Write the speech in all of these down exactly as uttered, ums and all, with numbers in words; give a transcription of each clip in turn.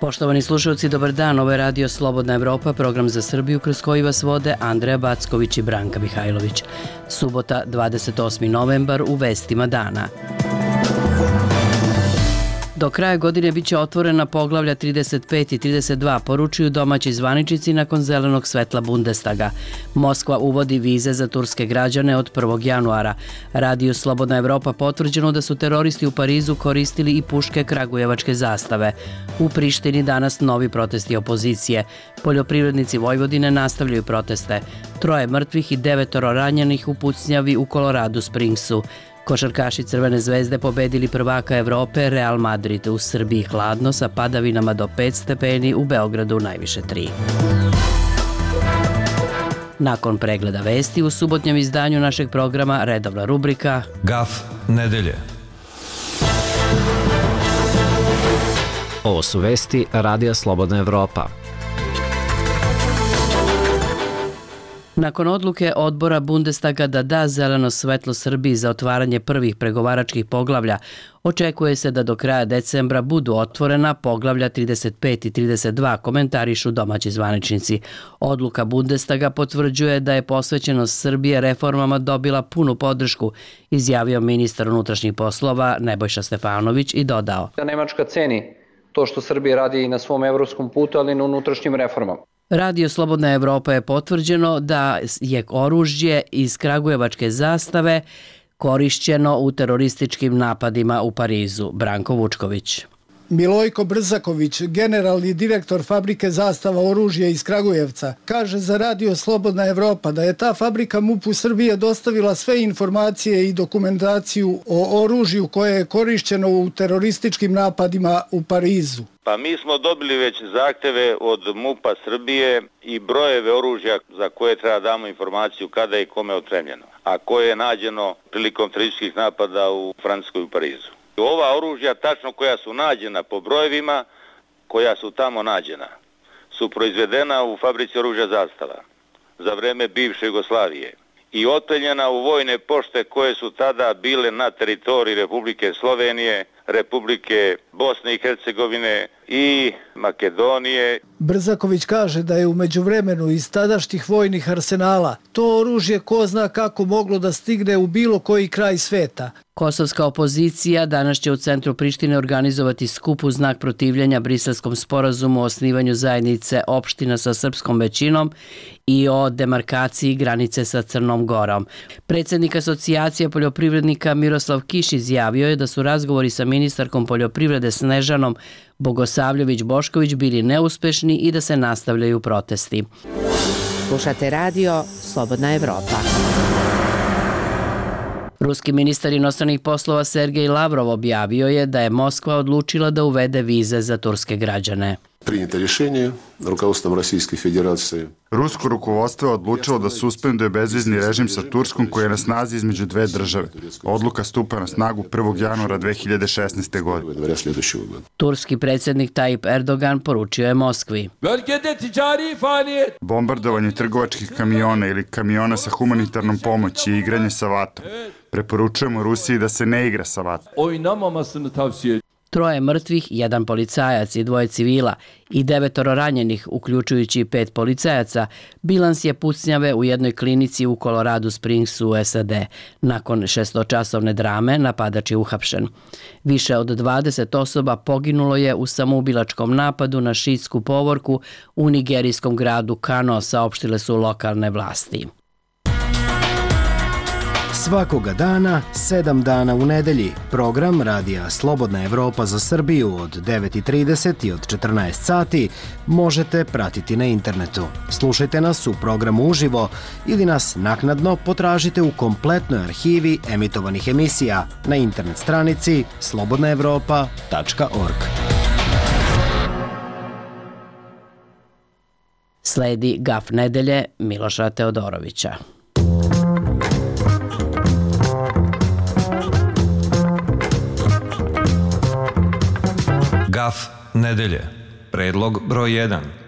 Poštovani slušalci, dobar dan. Ovo je Radio Slobodna Evropa, program za Srbiju kroz koji vas vode Andreja Backović i Branka Mihajlović. Subota, dvadeset osmi novembar, u vestima dana. Do kraja godine biće otvorena poglavlja trideset pet i trideset dva, poručuju domaći zvaničnici nakon zelenog svetla Bundestaga. Moskva uvodi vize za turske građane od prvog januara. Radio Slobodna Evropa potvrđeno da su teroristi u Parizu koristili i puške kragujevačke zastave. U Prištini danas novi protesti opozicije. Poljoprivrednici Vojvodine nastavljaju proteste. Troje mrtvih i devetoro ranjenih u pucnjavi u Colorado Springsu. Košarkaši Crvene zvezde pobedili prvaka Evrope Real Madrid. U Srbiji hladno sa padavinama do pet stepeni, u Beogradu najviše tri. Nakon pregleda vesti u subotnjem izdanju našeg programa redovna rubrika Gaf nedelje. Ovo su vesti Radija Slobodna Evropa. Nakon odluke odbora Bundestaga da da zeleno svetlo Srbiji za otvaranje prvih pregovaračkih poglavlja, očekuje se da do kraja decembra budu otvorena poglavlja trideset pet i trideset dva, komentarišu domaći zvaničnici. Odluka Bundestaga potvrđuje da je posvećenost Srbije reformama dobila punu podršku, izjavio ministar unutrašnjih poslova Nebojša Stefanović i dodao. Nemačka ceni to što Srbija radi i na svom evropskom putu, ali i na unutrašnjim reformama. Radio Slobodna Evropa je potvrđeno da je oružje iz kragujevačke zastave korišćeno u terorističkim napadima u Parizu. Branko Vučković. Milojko Brzaković, generalni direktor fabrike zastava oružja iz Kragujevca, kaže za Radio Slobodna Evropa da je ta fabrika MUP-u Srbije dostavila sve informacije i dokumentaciju o oružju koje je korišćeno u terorističkim napadima u Parizu. Pa mi smo dobili već zahteve od MUP-a Srbije i brojeve oružja za koje treba damo informaciju kada i kome je otremljeno, a koje je nađeno prilikom terorističkih napada u Francuskoj i u Parizu. Ova oružja, tačno koja su nađena po brojevima, koja su tamo nađena, su proizvedena u fabrici oružja zastava za vreme bivše Jugoslavije i otpeljena u vojne pošte koje su tada bile na teritoriji Republike Slovenije, Republike Bosne i Hercegovine i Makedonije. Brzaković kaže da je u međuvremenu iz tadašnjih vojnih arsenala to oružje ko zna kako moglo da stigne u bilo koji kraj sveta. Kosovska opozicija danas će u centru Prištine organizovati skup u znak protivljenja Briselskom sporazumu o osnivanju zajednice opština sa srpskom većinom i o demarkaciji granice sa Crnom Gorom. Predsjednik asocijacije poljoprivrednika Miroslav Kiš izjavio je da su razgovori sa ministarkom poljoprivrede Snežanom Bogosavljević-Bošković bili neuspešni i da se nastavljaju protesti. Slušate radio Slobodna Evropa. Ruski ministar inostranih poslova Sergej Lavrov objavio je da je Moskva odlučila da uvede vize za turske građane. Принято решение руководством Российской Федерации. Rusko rukovodstvo je odlučilo da suspenduje bezvizni režim sa Turskom koji je na snazi između dve države. Odluka stupa na snagu prvog januara dve hiljade šesnaeste. godine. Turski predsjednik Tayyip Erdogan poručio je Moskvi. Bombardovanje trgovačkih kamiona ili kamiona sa humanitarnom pomoći i igranje sa vatom. Preporučujemo Rusiji da se ne igra sa vatom. Troje mrtvih, jedan policajac i dvoje civila i devetoro ranjenih, uključujući pet policajaca, bilans je pucnjave u jednoj klinici u Colorado Springsu u S A D. Nakon šestočasovne drame napadač je uhapšen. Više od dvadeset osoba poginulo je u samoubilačkom napadu na šiitsku povorku u nigerijskom gradu Kano, saopštile su lokalne vlasti. Svakoga dana, sedam dana u nedelji, program Radija Slobodna Evropa za Srbiju od devet i trideset i od četrnaest sati možete pratiti na internetu. Slušajte nas u programu uživo ili nas naknadno potražite u kompletnoj arhivi emitovanih emisija na internet stranici slobodna evropa tačka org. Sledi Gaf nedelje Miloša Teodorovića. Gaf nedelje. Predlog broj jedan.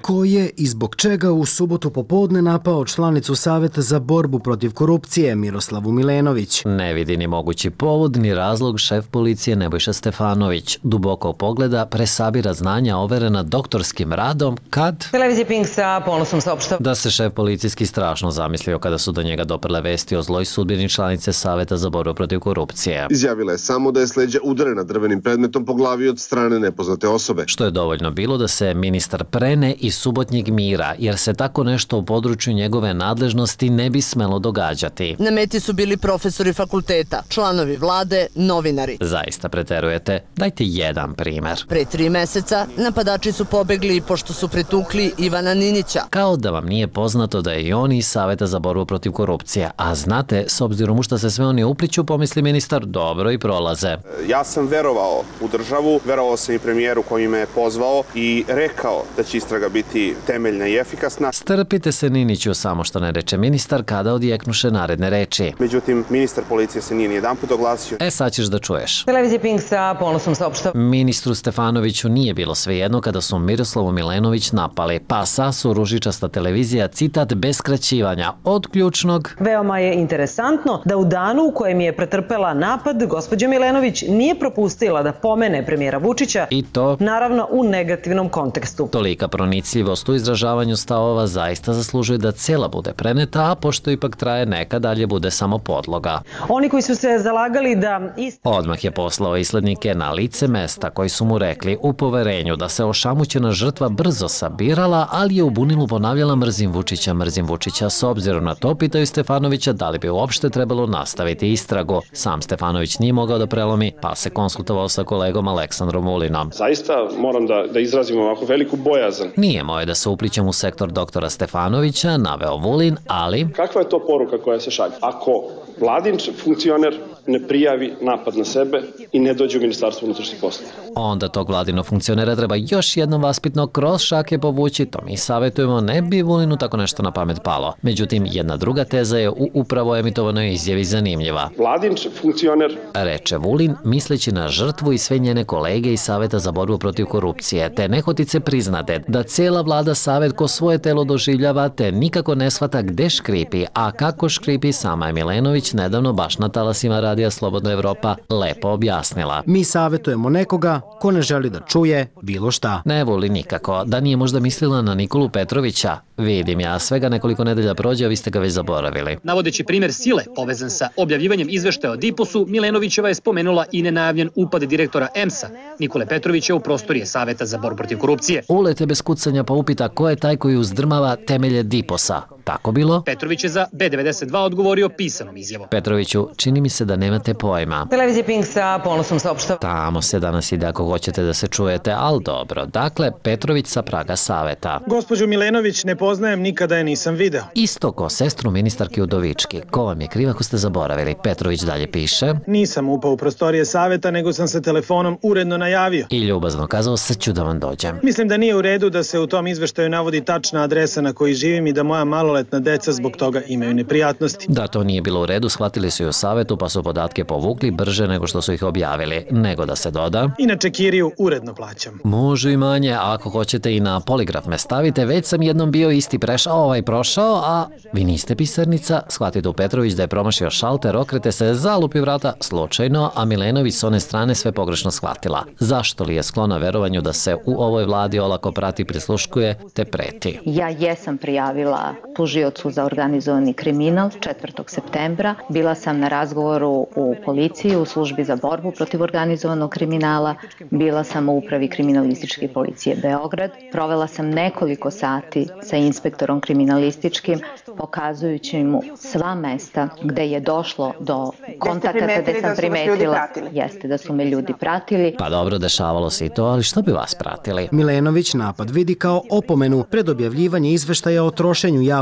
Ko je i zbog čega u subotu popodne napao članicu Saveta za borbu protiv korupcije Miroslavu Milenović? Ne vidi ni mogući povod ni razlog šef policije Nebojša Stefanović. Duboko pogleda, presabira znanja overena doktorskim radom kad... Televizija Pink sa ponosom saopštava da se šef policijski strašno zamislio kada su do njega doprle vesti o zloj sudbini članice Saveta za borbu protiv korupcije. Izjavila je samo da je s leđa udarena drvenim predmetom po glavi od strane nepoznate osobe. Što je dovoljno bilo da se ministar prene iz subotnjeg mira, jer se tako nešto u području njegove nadležnosti ne bi smelo događati. Na meti su bili profesori fakulteta, članovi vlade, novinari. Zaista preterujete. Dajte jedan primer. Pre tri meseca napadači su pobegli pošto su pretukli Ivana Ninića. Kao da vam nije poznato da je i oni iz Saveta za borbu protiv korupcije. A znate, s obzirom u šta se sve oni upliću, pomisli ministar, dobro i prolaze. Ja sam verovao u državu, verovao sam i premijeru koji me je pozvao i rekao da će istraga biti temeljna i efikasna. Strpite se, Niniću, samo što ne reče ministar kada odjeknuše naredne reči. Međutim, ministar policije se nije ni jedan put oglasio. E, sad ćeš da čuješ. Televizija Pink sa ponosom saopštava. Ministru Stefanoviću nije bilo svejedno kada su Miroslavu Milenović napali, pa sasu ružičasta televizija, citat bez skraćivanja, od ključnog. Veoma je interesantno da u danu u kojem je pretrpela napad, gospođa Milenović nije propustila da pomene premijera Vučića, i to, naravno, u negativnom kontekstu. Tolika pronicljivost u izražavanju stavova zaista zaslužuje da cela bude preneta, a pošto ipak traje neka, dalje bude samo podloga. Oni koji su se zalagali da... Odmah je poslao islednike na lice mesta koji su mu rekli u poverenju da se ošamućena žrtva brzo sabirala, ali je u bunilu ponavljala mrzim Vučića, mrzim Vučića. S obzirom na to, pitaju Stefanovića da li bi uopšte trebalo nastaviti istragu. Sam Stefanović nije mogao da prelomi, pa se konsultovao sa kolegom Aleksandrom Vulinom. Zaista moram da, da izrazim ovako veliku bojazan. Nije moje da se uplićem u sektor doktora Stefanovića, naveo Vulin, ali... Kakva je to poruka koja se šalje? Ako vladin funkcioner ne prijavi napad na sebe i ne dođe u Ministarstvo unutrašnjih poslova, onda tog vladino funkcionera treba još jednom vaspitno kroz šake povući, to mi savjetujemo, ne bi Vulinu tako nešto na pamet palo. Međutim, jedna druga teza je u upravo emitovanoj izjavi zanimljiva. Vladin funkcioner, reče Vulin, misleći na žrtvu i sve njene kolege iz Saveta za borbu protiv korupcije, te nehotice priznate da cela vlada Savet ko svoje telo doživljava, te nikako ne shvata gde škripi, a kako škripi sama je Milenović nedavno baš na talasima Radija Slobodna Evropa lepo objasnila. Mi savjetujemo nekoga ko ne želi da čuje bilo šta. Ne voli nikako, da nije možda mislila na Nikolu Petrovića. Vidim ja, svega nekoliko nedelja prođe, a vi ste ga već zaboravili. Navodeći primer sile povezan sa objavljivanjem izveštaja o Diposu, Milenovićeva je spomenula i nenajavljen upad direktora E M S-a, Nikole Petrovića, u prostorije Saveta za borbu protiv korupcije. Ulete bez kucanja pa upita ko je taj koji uzdrmava temelje Diposa. Tako bilo? Petrović je za B devedeset dva odgovorio pisanom izjavom. Petroviću, čini mi se da nemate pojma. Televizija Pink sa ponosom saopštava. Tamo se danas ide ako hoćete da se čujete, ali dobro. Dakle, Petrović sa praga Saveta. Gospođu Milenović ne poznajem, nikada je nisam video. Isto ko sestru ministarki Udovički. Ko vam je kriv ako ste zaboravili? Petrović dalje piše. Nisam upao u prostorije Saveta, nego sam se telefonom uredno najavio. I ljubazno kazao, sad ću da vam dođem. Mislim da nije u redu da se u tom izveštaju navodi tačna adresa na kojoj živim i da moja maloletna deca zbog toga imaju neprijatnosti. Da to nije bilo u redu, shvatili su i u Savetu pa su podatke povukli brže nego što su ih objavili. Nego da se doda. Inače kiriju uredno plaćam. Može i manje, ako hoćete i na poligraf me stavite, već sam jednom bio isti prešao, ovaj prošao, a vi niste pisarnica, shvatite u Petrović da je promašio šalter, okrete se, zalupi vrata slučajno, a Milenović s one strane sve pogrešno shvatila. Zašto li je sklona verovanju da se u ovoj vladi olako prati, prisluškuje, te preti? Ja jesam prijavila tužiocu za organizovani kriminal četvrtog septembra. Bila sam na razgovoru u policiji u službi za borbu protiv organizovanog kriminala. Bila sam u upravi kriminalističke policije Beograd. Provela sam nekoliko sati sa inspektorom kriminalističkim, pokazujući mu sva mesta gde je došlo do kontakata, gde sam primetila jeste da su me ljudi pratili. Pa dobro, dešavalo se i to, ali što bi vas pratili? Milenović napad vidi kao opomenu pred objavljivanje izveštaja o trošenju javnog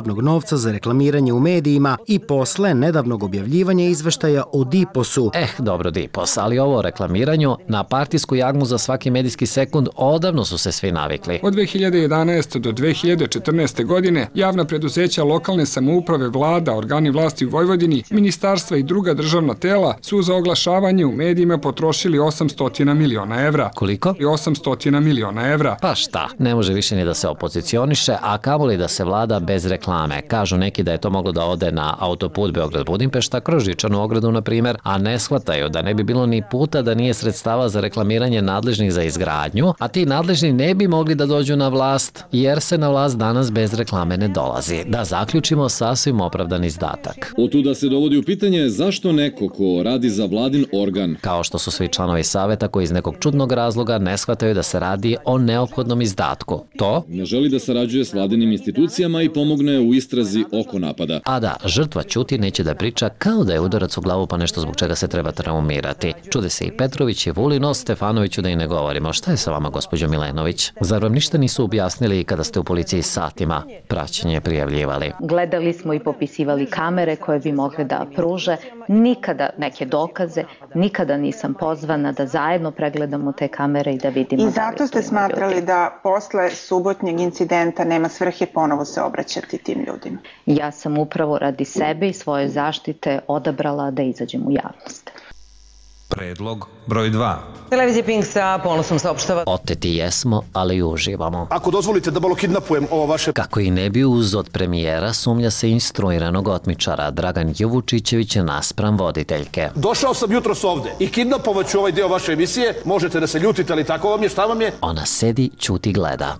krupnog novca za reklamiranje u medijima i posle nedavnog objavljivanja izveštaja o Diposu. Eh, dobro Dipos, ali ovo o reklamiranju na partijsku jagmu za svaki medijski sekund odavno su se svi navikli. Od dve hiljade jedanaeste. do dve hiljade četrnaeste. godine javna preduzeća, lokalne samouprave, vlada, organi vlasti u Vojvodini, ministarstva i druga državna tela su za oglašavanje u medijima potrošili osamsto miliona evra. Koliko? osamsto miliona evra. Pa šta, ne može više ni da se opozicioniše, a kamoli da se vlada bez reklame. Kažu neki da je to moglo da ode na autoput Beograd-Budimpešta, kroz Žičanu ogradu, na primjer, a ne shvataju da ne bi bilo ni puta da nije sredstava za reklamiranje nadležnih za izgradnju, a ti nadležni ne bi mogli da dođu na vlast, jer se na vlast danas bez reklame ne dolazi. Da zaključimo, sasvim opravdan izdatak. Otuda se dovodi u pitanje zašto neko ko radi za vladin organ. Kao što su svi članovi saveta koji iz nekog čudnog razloga ne shvataju da se radi o neophodnom izdatku. To? Ne želi da sarađuje s vladinim institucijama i pomogne u istrazi oko napada. A da, žrtva ćuti, neće da priča, kao da je udarac u glavu pa nešto zbog čega se treba traumirati. Čude se i Petrović i Vulin, o Stefanoviću da i ne govorimo. Šta je sa vama, gospođo Milenović? Zar vam ništa nisu objasnili kada ste u policiji satima praćenje prijavljivali? Gledali smo i popisivali kamere koje bi mogle da pruže. Nikada neke dokaze, nikada nisam pozvana da zajedno pregledamo te kamere i da vidimo. I zato ste smatrali da posle subotnjeg incidenta nema svrhe ponovo se obraćati tim ljudima? Ja sam upravo radi sebe i svoje zaštite odabrala da izađem u javnost. Predlog broj dva. Televizija Pink sa ponosom saopštava. Oteti jesmo, ali i uživamo. Ako dozvolite da malo kidnapujem ovo vaše... Kako i ne bi uz od premijera, sumnja se instruiranog otmičara Dragan Jovučićević naspram voditeljke. Došao sam jutros ovde i kidnapovaću ovaj deo vaše emisije. Možete da se ljutite, ali tako vam je, šta vam je? Ona sedi, ćuti, gleda.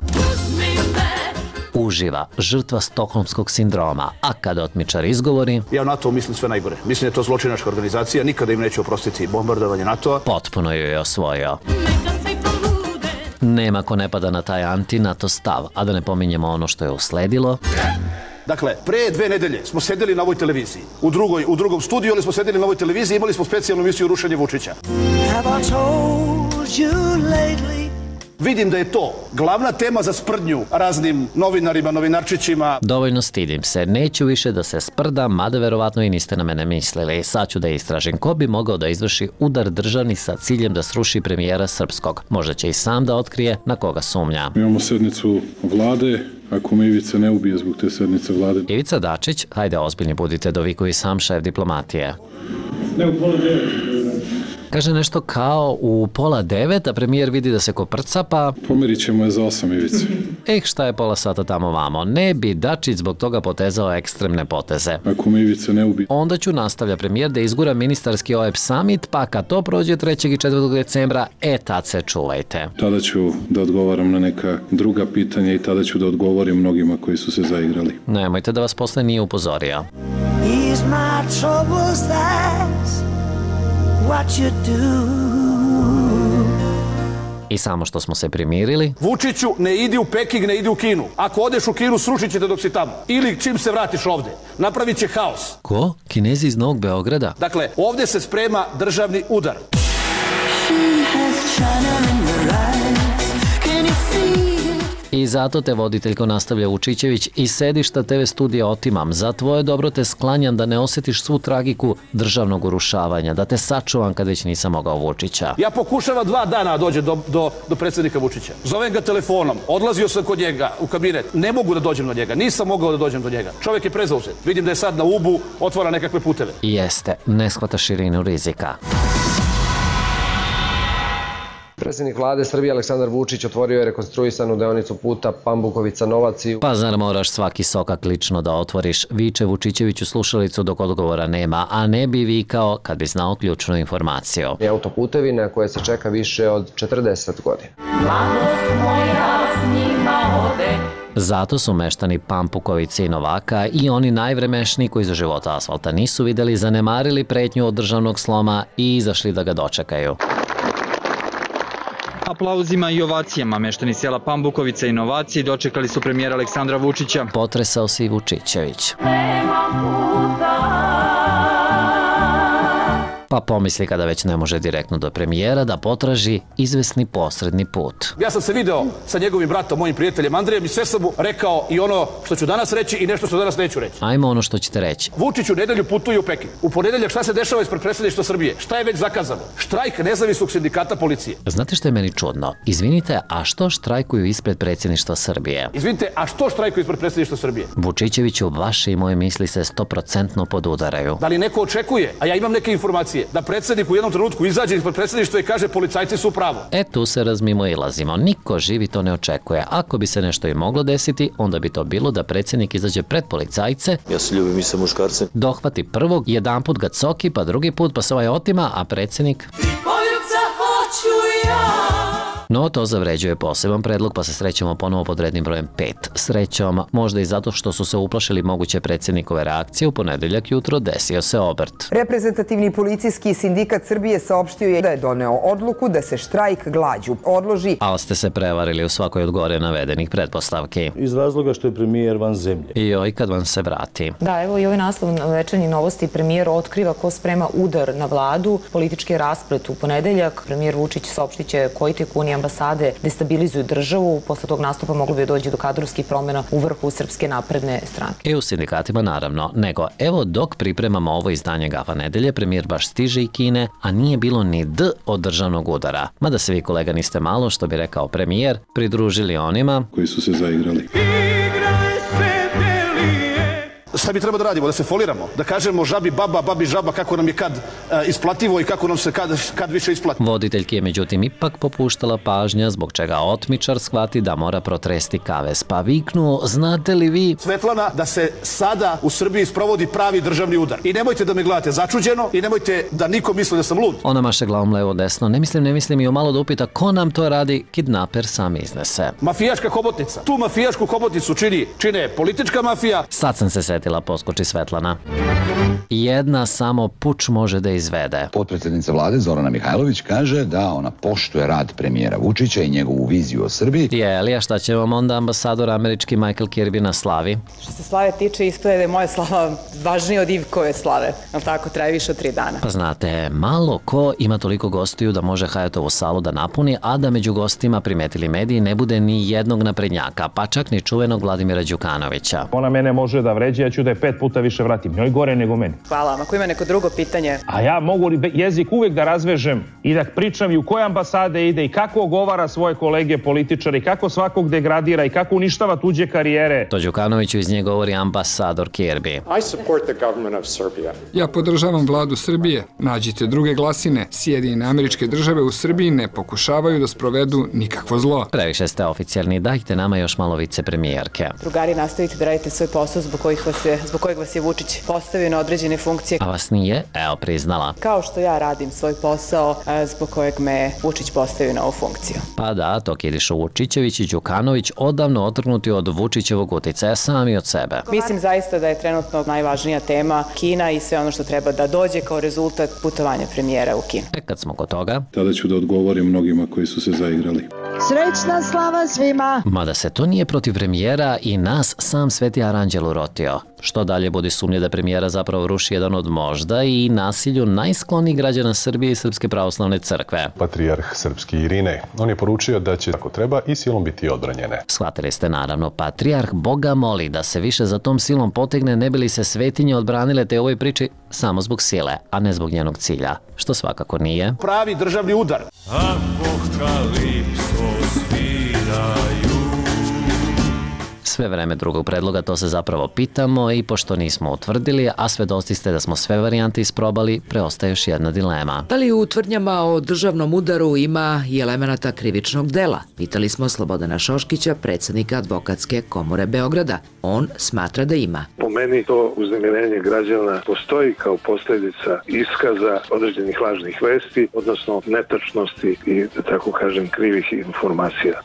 Uživa, žrtva stokholmskog sindroma, a kada otmičar izgovori... Ja o NATO mislim sve najgore. Mislim da je to zločinačka organizacija, nikada im neće oprostiti bombardovanje NATO-a. Potpuno ju je osvojio. Nema ko ne pada na taj anti-NATO stav, a da ne pominjemo ono što je usledilo. Dakle, pre dve nedelje smo sedeli na ovoj televiziji. U, drugoj, u drugom studiju, ali smo sedeli na ovoj televiziji i imali smo specijalnu emisiju Rušenje Vučića. Vidim da je to glavna tema za sprdnju raznim novinarima, novinarčićima. Dovoljno stidim se, neću više da se sprdam, mada verovatno i niste na mene mislili. Sad ću da istražim ko bi mogao da izvrši udar državni sa ciljem da sruši premijera srpskog. Možda će i sam da otkrije na koga sumnja. Imamo sednicu vlade, ako me Ivica ne ubije zbog te sednice vlade. Ivica Dačić, hajde ozbiljni budite, dovikuje sam šef diplomatije. Ne, u pola devet. Kaže nešto kao u pola devet, a premijer vidi da se koprca, pa... Pomerit ćemo je za osam, Ivice. Eh, šta je pola sata tamo vamo? Ne bi Dačić zbog toga potezao ekstremne poteze. Ako me Ivica ne ubi. Onda ću, nastavlja premijer, da izgura ministarski O E P summit, pa kad to prođe trećeg i četvrtog decembra, e, tad se čuvajte. Tada ću da odgovaram na neka druga pitanja i tada ću da odgovorim mnogima koji su se zaigrali. Nemojte da vas posle nije upozorio. What you do. I samo što smo se primirili. Vučiću, ne idi u Peking, ne idi u Kinu. Ako odeš u Kinu, srušit ćete dok si tamo. Ili čim se vratiš ovde. Napravit će haos. Ko? Kinezi iz Novog Beograda? Dakle, ovde se sprema državni udar. I zato te, voditeljko, nastavlja Vučićević, iz sedišta te ve studija otimam. Za tvoje dobro te sklanjam da ne osjetiš svu tragiku državnog urušavanja, da te sačuvam kad već nisam mogao Vučića. Ja pokušavam dva dana dođe do, do, do predsjednika Vučića. Zovem ga telefonom, odlazio sam kod njega u kabinet. Ne mogu da dođem do njega, nisam mogao da dođem do njega. Čovjek je prezauzet. Vidim da je sad na Ubu, otvara nekakve puteve. Jeste, ne shvata širinu rizika. Predsjednik vlade Srbije Aleksandar Vučić otvorio je rekonstruisanu deonicu puta Pambukovica-Novac. Pa zar moraš svaki sokak lično da otvoriš? Viče Vučićević u slušalicu dok odgovora nema, a ne bi vikao kad bi znao ključnu informaciju. I autoputevi na koje se čeka više od četrdeset godina. Mladost moja s njima ode. Zato su meštani Pambukovice i Novaka i oni najvremešniji koji za života asfalta nisu videli, zanemarili pretnju od državnog sloma i izašli da ga dočekaju. Aplauzima i ovacijama meštani sela Pambukovica i Novaci dočekali su premijera Aleksandra Vučića. Potresao se i Vučićević. Pa pomisli kada već ne može direktno do premijera da potraži izvesni posredni put. Ja sam se video sa njegovim bratom, mojim prijateljem Andrejem i sve sam mu rekao i ono što ću danas reći i nešto što danas neću reći. Ajmo ono što ćete reći. Vučić u nedelju putuje u Peking. U ponedeljak šta se dešava ispred predsjedništva Srbije? Šta je već zakazano? Štrajk nezavisnog sindikata policije. Znate što je meni čudno? Izvinite, a što štrajkuju ispred predsjedništva Srbije? Izvinite, a što štrajkuju ispred predsjedništva Srbije? Vučićeviću, vaše i moje misli se stoprocentno podudaraju. Da li neko očekuje, a ja imam neke informacije, da predsjednik u jednom trenutku izađe ispred predsjedništva i kaže policajci su u pravu? E, tu se razmimo i lazimo. Niko živi to ne očekuje. Ako bi se nešto i moglo desiti, onda bi to bilo da predsjednik izađe pred policajce. Ja se ljubim i sa muškarcem. Dohvati prvog, jedan put ga coki, pa drugi put pa se ovaj otima, a predsjednik... No, to zavređuje poseban predlog, pa se srećemo ponovo pod rednim brojem pet. Srećom, možda i zato što su se uplašili moguće predsjednikove reakcije, u ponedeljak jutro desio se obrt. Reprezentativni policijski sindikat Srbije saopštio je da je doneo odluku da se štrajk glađu odloži. Ali ste se prevarili u svakoj od gore navedenih pretpostavki. Iz razloga što je premijer van zemlje. I oj kad vam se vrati. Da, evo i ovaj naslov Večernjih novosti. Premijer otkriva ko sprema udar na vladu. Politički rasplet u ponedeljak. Premijer Vučić saopštit će koji tajkuni ambasade destabilizuju državu. Posle tog nastupa moglo bi doći do kadrovskih promjena u vrhu Srpske napredne stranke. I u sindikatima naravno. Nego, evo dok pripremamo ovo izdanje Gafa nedelje, premijer baš stiže i Kine, a nije bilo ni D od državnog udara. Mada se vi, kolega, niste malo, što bi rekao premijer, pridružili onima koji su se zaigrali. Šta bi treba da radimo? Da se foliramo? Da kažemo žabi baba, babi žaba, kako nam je kad e, isplativo i kako nam se kad, kad više isplati? Voditeljki je međutim ipak popuštala pažnja, zbog čega otmičar shvati da mora protresti kavez, pa viknuo, znate li vi... Svetlana, da se sada u Srbiji sprovodi pravi državni udar. I nemojte da me gledate začuđeno i nemojte da niko misli da sam lud. Ona maše glavom levo desno, ne mislim, ne mislim i o malo da upita ko nam to radi, kidnaper sam iznese. Mafijaška hobotnica. Tu mafijašku hobotnicu čini, čine politička mafija. Sad sam se setila, poskoči Svetlana. Jedna samo puč može da izvede. Potpredsjednica vlade Zorana Mihajlović kaže da ona poštuje rad premijera Vučića i njegovu viziju o Srbiji. Je li, a šta će vam onda ambasador američki Michael Kirby na slavi? Što se slave tiče, ispada da je moja slava važnija od Ivkove slave. Ali tako, traje više od tri dana. Pa znate, malo ko ima toliko gostiju da može Hayatovu salu da napuni, a da među gostima, primetili mediji, ne bude ni jednog naprednjaka, pa čak ni čuvenog Vladimira Đukanovića. Ona mene može da vređe, ja ću da je pet puta više vratim. Njoj gore nego meni. Hvala vam. Ako ima neko drugo pitanje... A ja mogu jezik uvijek da razvežem i da pričam i u koje ambasade ide i kako ogovara svoje kolege političare i kako svakog degradira i kako uništava tuđe karijere. To Đukanoviću iz nje govori ambasador Kirby. Ja podržavam vladu Srbije. Nađite druge glasine. Sjedinjene Američke Države u Srbiji ne pokušavaju da sprovedu nikakvo zlo. Previše ste oficijalni, dajte nama još malo vicepremijerke. Drugari, nastavite da radite svoj posao zbog kojih vas je, zbog kojeg vas je Vučić postavio na određene funkcije. A vas nije? Evo, priznala. Kao što ja radim svoj posao zbog kojeg me Vučić postavio na ovu funkciju. Pa da, to Kiriša Vučićević i Đukanović odavno otrgnuti od Vučićevog uticaja sami od sebe. Mislim zaista da je trenutno najvažnija tema Kina i sve ono što treba da dođe kao rezultat putovanja premijera u Kinu. E kad smo kod toga... Tada ću da odgovorim mnogima koji su se zaigrali. Srećna slava svima! Mada se to nije protiv premijera i nas sam Sveti Aranđel urotio. Što dalje budi sumnje da premijera zapravo ruši jedan od možda i nasilju najsklonijih građana Srbije i Srpske pravoslavne crkve. Patrijarh srpski Irinej. On je poručio da će, ako treba, i silom biti odbranjene. Shvatili ste naravno, patrijarh Boga moli da se više za tom silom potegne, ne bi li se svetinje odbranile te ovoj priči samo zbog sile, a ne zbog njenog cilja. Što svakako nije. Pravi državni udar. Apokalipso sviraju. Sve vreme drugog predloga to se zapravo pitamo i pošto nismo utvrdili, a svedoci ste da smo sve varijante isprobali, preostaje još jedna dilema. Da li u tvrdnjama o državnom udaru ima i elemenata krivičnog dela? Pitali smo Slobodana Šoškića, predsjednika Advokatske komore Beograda. On smatra da ima. Po meni to uznemirenje građana postoji kao posljedica iskaza određenih lažnih vesti, odnosno netačnosti i, da tako kažem, krivih informacija.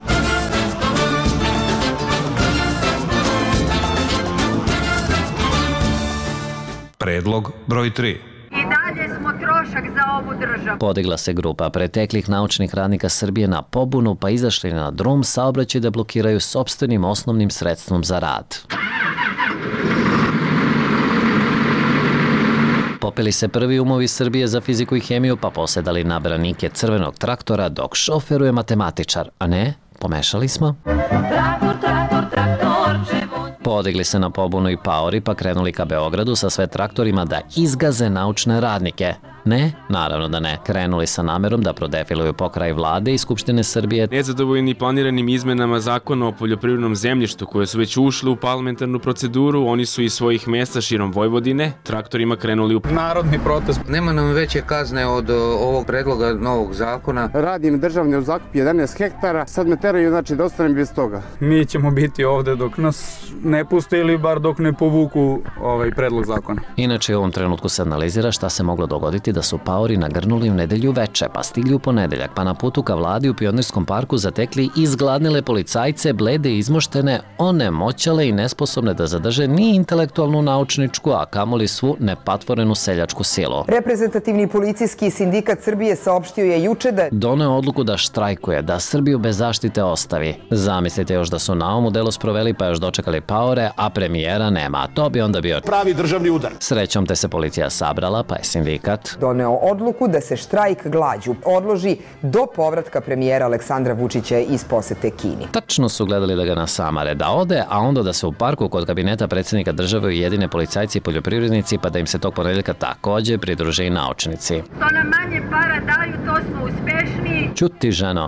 Predlog broj tri. I dalje smo trošak za ovu državu. Podigla se grupa preteklih naučnih radnika Srbije na pobunu, pa izašli na drum saobraćaj da blokiraju sopstvenim osnovnim sredstvom za rad. Popeli se prvi umovi Srbije za fiziku i hemiju, pa posedali na branike crvenog traktora, dok šoferuje matematičar, a ne, pomešali smo. Traktor, traktor, traktorče. Podigli se na pobunu i paori, pa krenuli ka Beogradu sa sve traktorima da izgaze naučne radnike. Ne, naravno da ne. Krenuli sa namerom da prodefiluju pokraj vlade i Skupštine Srbije. Nezadovoljni planiranim izmenama zakona o poljoprivrednom zemljištu koje su već ušle u parlamentarnu proceduru, oni su iz svojih mesta širom Vojvodine traktorima krenuli u narodni protest. Nema nam veće kazne od ovog predloga novog zakona. Radim državni zakup jedanaest hektara, sad me teraju znači da ostanem bez toga. Mi ćemo biti ovde dok nas ne puste ili bar dok ne povuku ovaj predlog zakona. Inače u ovom trenutku se analizira šta se moglo dogoditi da su paori nagrnuli u nedelju veče, pa stigli u ponedeljak, pa na putu ka vladi u Pionirskom parku zatekli izgladnile policajce, blede i izmoštene, onemoćale i nesposobne da zadrže ni intelektualnu naučničku, a kamoli svu nepatvorenu seljačku silu. Reprezentativni policijski sindikat Srbije saopštio je juče da doneo odluku da štrajkuje, da Srbiju bez zaštite ostavi. Zamislite još da su na ovom delu sproveli, pa još dočekali paore, a premijera nema. To bi onda bio pravi državni udar. Srećom te se policija sabrala, pa je sindikat doneo odluku da se štrajk glađu odloži do povratka premijera Aleksandra Vučića iz posete Kini. Tačno su gledali da ga nasamare, da ode, a onda da se u parku kod kabineta predsjednika države ujedine policajci i poljoprivrednici, pa da im se tog ponedeljka takođe pridruže i naučnici. To nam manje para daju, to smo uspešniji. Ćuti, ženo.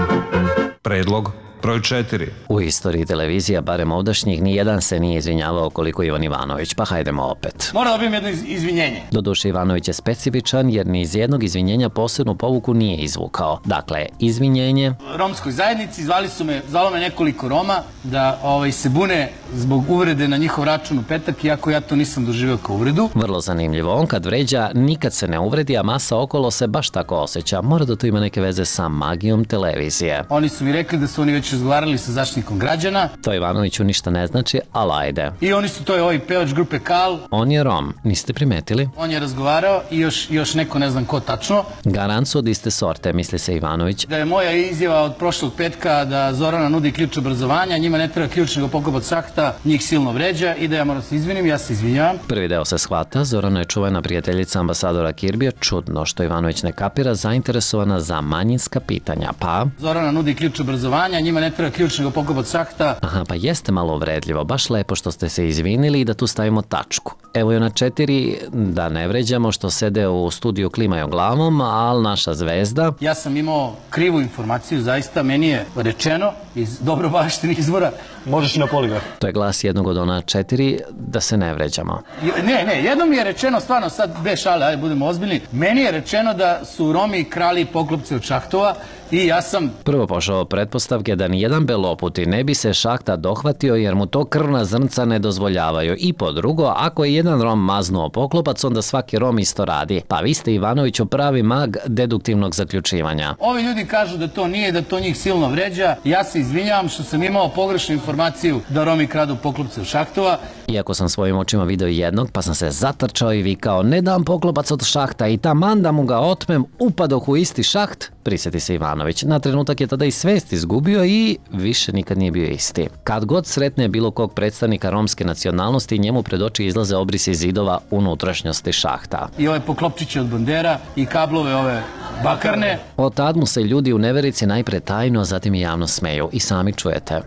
Predlog broj četiri. U istoriji televizija, barem ovdašnjih, nijedan se nije izvinjavao koliko Ivan Ivanović, pa hajdemo opet. Moram da bijem jedno izvinjenje. Doduše, Ivanović je specifičan jer ni iz jednog izvinjenja posebnu povuku nije izvukao. Dakle, izvinjenje romskoj zajednici, zvali su me, zvalo me nekoliko Roma da ovaj, se bune zbog uvrede na njihov račun u petak, iako ja to nisam doživio kao uvredu. Vrlo zanimljivo, on kad vređa nikad se ne uvredi, a masa okolo se baš tako osjeća. Mora da to ima neke veze sa magijom televizije. Oni su mi rekli da su oni već razgovarali sa Zaštitnikom građana. To Ivanoviću ništa ne znači, ali ajde. I oni su, to je ovaj pevač grupe Kal. On je Rom, niste primetili? On je razgovarao i još, još neko, ne znam ko tačno. Garant su od iste sorte, misli se Ivanović. Da je moja izjava od prošlog petka da Zorana nudi ključ obrazovanja, njima ne treba ključ nego pokop od šahta, njih silno vređa i da ja moram se izvinim, ja se izvinjavam. Prvi deo se shvata, Zorana je čuvena prijateljica ambasadora Kirbija, čudno što Ivanović ne kapira, zainteresovana za manjinska pitanja, pa... Zorana nudi ključ obrazovanja, njima ne treba ključ nego pokop od šahta. Aha, pa jeste malo uvredljivo, baš lepo što ste se izvinili i da tu stavimo tačku. Evo je na četiri, da ne vređamo što sede u studiju klimaju glavom, ali naša zvezda... Ja sam imao krivu informaciju, zaista, meni je rečeno iz dobro baštenih izvora. Možeš i na poligraf. To je glas jednog od ona četiri, da se ne vređamo. Ne, ne, jednom mi je rečeno, stvarno sad bez šale, ajde budemo ozbiljni, meni je rečeno da su Romi krali poklopce od šahtova i ja sam... Prvo pošao pretpostavke da ni jedan beloputi ne bi se šahta dohvatio jer mu to krvna zrnca ne dozvoljavaju. I po drugo, ako je jedan Rom maznuo poklopac, onda svaki Rom isto radi. Pa vi ste, Ivanoviću, pravi mag deduktivnog zaključivanja. Ovi ljudi kažu da to nije, da to njih silno vređa. Ja se izvinjavam što sam imao pogrešnu informaciju da Romi kradu poklopce od šahtova. Iako sam svojim očima video jednog, pa sam se zatrčao i vikao ne dam poklopac od šahta i taman da mu ga otmem, upadoh u isti šaht, prisjeti se Ivanović. Na trenutak je tada i svest izgubio i više nikad nije bio isti. Kad god sretne bilo kog predstavnika romske nacionalnosti, njemu pred oči izlaze obrisi zidova unutrašnjosti šahta. I ove poklopčiće od bandera i kablove ove bakarne. Od tad mu se ljudi u neverici najpre tajno, a zatim i javno smeju. I sami čujete.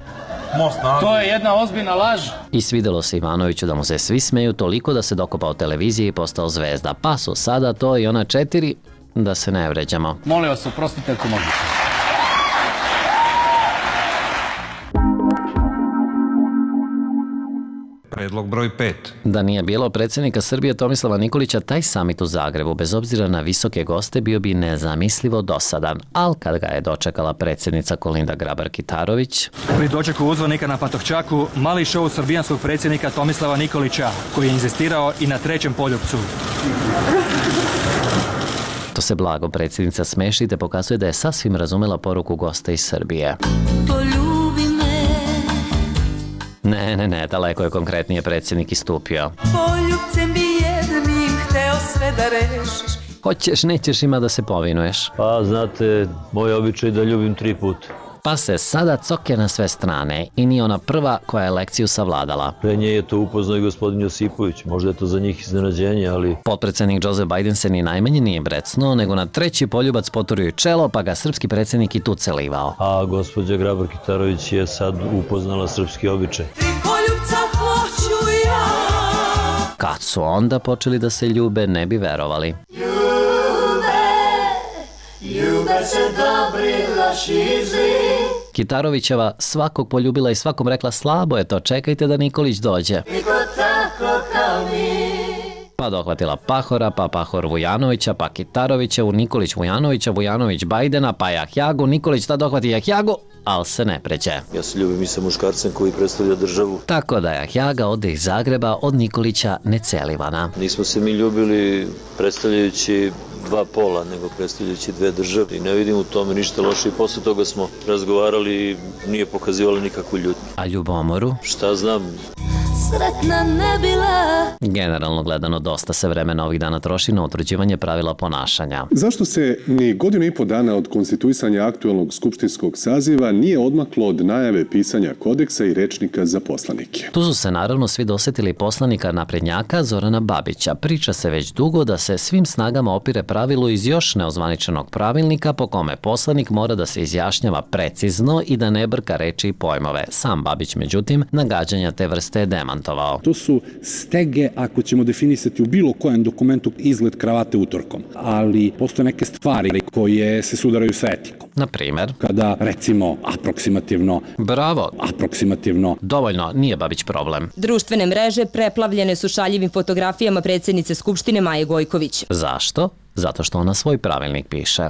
To je jedna ozbiljna laž. I svidelo se Ivanoviću da mu se svi smeju toliko da se dokopao televizije i postao zvezda. Pa su sada to i ona četiri, da se ne vređamo. Molim vas, oprostite ako možete. Predlog broj pet. Da nije bilo predsjednika Srbije Tomislava Nikolića, taj samit u Zagrebu, bez obzira na visoke goste, bio bi nezamislivo dosadan. Ali kad ga je dočekala predsjednica Kolinda Grabar-Kitarović... Pri dočeku uzvanika na Pantovčaku, mali šou srbijanskog predsjednika Tomislava Nikolića, koji je inzistirao i na trećem poljupcu. To se blago predsjednica smeši te pokazuje da je sasvim razumela poruku gosta iz Srbije. Poljubi me. Ne, ne, ne, daleko je konkretnije predsjednik istupio. Poljubcem bi jednim hteo sve da rešiš. Hoćeš, nećeš, ima da se povinuješ. Pa, znate, moj običaj da ljubim tri puta. Pa se sada coke na sve strane i nije ona prva koja je lekciju savladala. Pre nje je to upoznao i gospodin Josipović, možda je to za njih iznenađenje, ali... Potpredsednik Joe Biden se ni najmanje nije brecnuo, nego na treći poljubac poturio i čelo, pa ga srpski predsednik i tu celivao. A gospođa Grabar-Kitarović je sad upoznala srpski običaj. Poljubca hoću ja. Kad su onda počeli da se ljube, ne bi verovali. Ljube se dobri loši zli. Kitarovićeva svakog poljubila i svakom rekla slabo je to, čekajte da Nikolić dođe. Niko tako kao mi. Pa dohvatila Pahora, pa Pahor Vujanovića, pa Kitarovića, u Nikolić Vujanovića, Vujanović Bajdena, pa Jahjagu, Nikolić ta dohvati Jahjagu, ali se ne pređe. Ja se ljubim i sa muškarcem koji predstavlja državu. Tako da Jahjaga ode iz Zagreba od Nikolića necelivana. Nismo se mi ljubili predstavljajući dva pola, nego predstavljajući dve države. I ne vidim u tome ništa loše i posle toga smo razgovarali i nije pokazivali nikakvu ljutnju. A ljubomoru? Šta znam? Sretna ne bila. Generalno gledano, dosta se vremena ovih dana troši na utvrđivanje pravila ponašanja. Zašto se ni godinu i po dana od konstituisanja aktuelnog skupštinskog saziva nije odmaklo od najave pisanja kodeksa i rečnika za poslanike? Tu su se naravno svi dosetili poslanika naprednjaka Zorana Babića. Priča se već dugo da se svim snagama opire pravilu iz još neozvaničenog pravilnika po kome poslanik mora da se izjašnjava precizno i da ne brka reči i pojmove. Sam Babić, međutim, nagađanja te vrste je demantovao. To su stege, ako ćemo definisati u bilo kojem dokumentu, izgled kravate utorkom. Ali postoje neke stvari koje se sudaraju sa etikom. Na primer? Kada, recimo, aproksimativno... Bravo! Aproksimativno... Dovoljno, nije Babić problem. Društvene mreže preplavljene su šaljivim fotografijama predsjednice Skupštine Maje Gojković. Zašto? Zato što ona svoj pravilnik piše.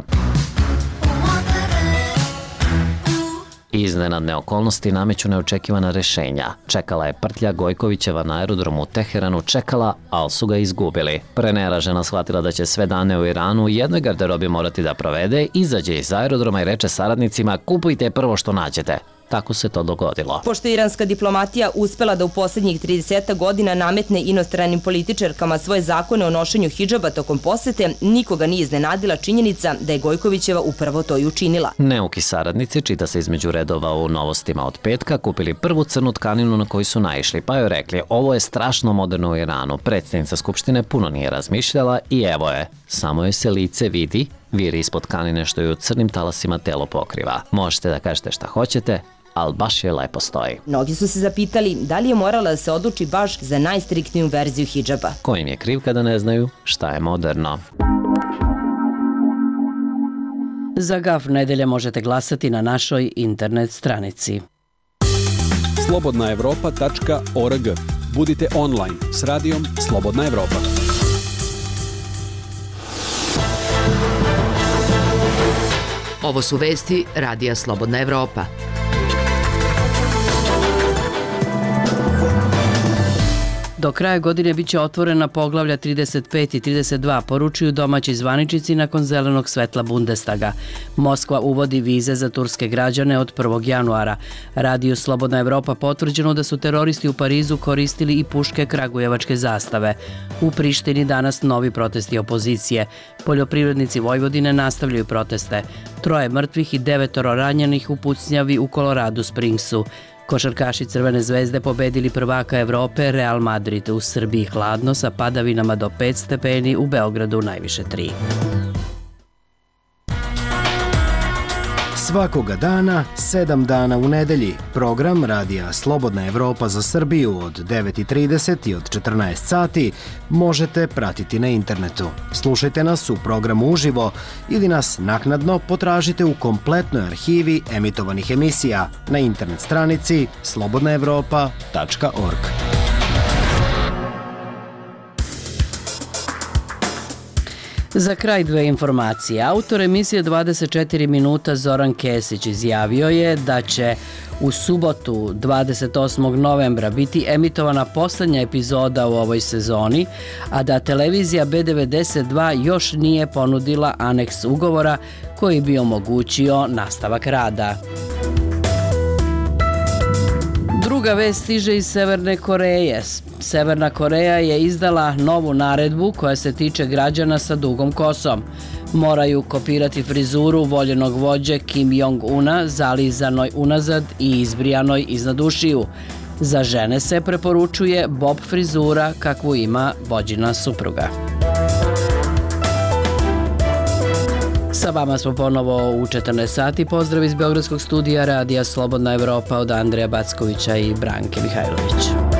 Iznenadne okolnosti nameću neočekivana rešenja. Čekala je prtlja Gojkovićeva na aerodromu u Teheranu, čekala, ali su ga izgubili. Preneražena shvatila da će sve dane u Iranu u jednoj garderobi morati da provede, izađe iz aerodroma i reče saradnicima: kupujte prvo što nađete. Tako se to dogodilo. Pošto je iranska diplomatija uspela da u posljednjih trideset godina nametne inostranim političarkama svoje zakone o nošenju hidžaba tokom posete, nikoga nije iznenadila činjenica da je Gojkovićeva upravo to i učinila. Neuki saradnici, čita se između redova u novostima od petka, kupili prvu crnu tkaninu na koju su naišli, pa joj rekli: ovo je strašno moderno u Iranu. Predsjednica Skupštine puno nije razmišljala i evo je. Samo joj se lice vidi, viri ispod tkanine što ju crnim talasima telo pokriva. Možete da kažete šta hoćete, ali baš je lepo stoji. Mnogi su se zapitali da li je morala da se odluči baš za najstriktniju verziju hidžaba. Ko im je kriv kada ne znaju šta je moderno? Za Gaf nedelje možete glasati na našoj internet stranici. slobodna evropa tačka org. Budite online s radijom Slobodna Evropa. Ovo su vesti Radija Slobodna Evropa. Do kraja godine biće otvorena poglavlja trideset pet i trideset dva, poručuju domaći zvaničnici nakon zelenog svetla Bundestaga. Moskva uvodi vize za turske građane od prvog januara. Radiju Slobodna Evropa potvrđeno da su teroristi u Parizu koristili i puške kragujevačke zastave. U Prištini danas novi protesti opozicije. Poljoprivrednici Vojvodine nastavljaju proteste. Troje mrtvih i devetoro ranjenih u pucnjavi u Colorado Springsu. Košarkaši Crvene zvezde pobedili prvaka Evrope Real Madrid. U Srbiji hladno sa padavinama do pet stepeni, u Beogradu najviše tri. Svakoga dana, sedam dana u nedelji. Program Radija Slobodna Evropa za Srbiju od devet i trideset i od četrnaest sati možete pratiti na internetu. Slušajte nas u programu uživo ili nas naknadno potražite u kompletnoj arhivi emitovanih emisija na internet stranici slobodna evropa tačka org. Za kraj dve informacije. Autor emisije dvadeset četiri minuta Zoran Kesić izjavio je da će u subotu dvadeset osmog novembra biti emitovana poslednja epizoda u ovoj sezoni, a da televizija B devedeset dva još nije ponudila aneks ugovora koji bi omogućio nastavak rada. Druga vest stiže iz Severne Koreje. Severna Koreja je izdala novu naredbu koja se tiče građana sa dugom kosom. Moraju kopirati frizuru voljenog vođe Kim Jong-una, zalizanoj unazad i izbrijanoj iznad ušiju. Za žene se preporučuje bob frizura kakvu ima vođina supruga. Sa vama smo ponovo u četrnaest sati. Pozdrav iz Beogradskog studija Radija Slobodna Evropa od Andreja Backovića i Branke Mihajlović.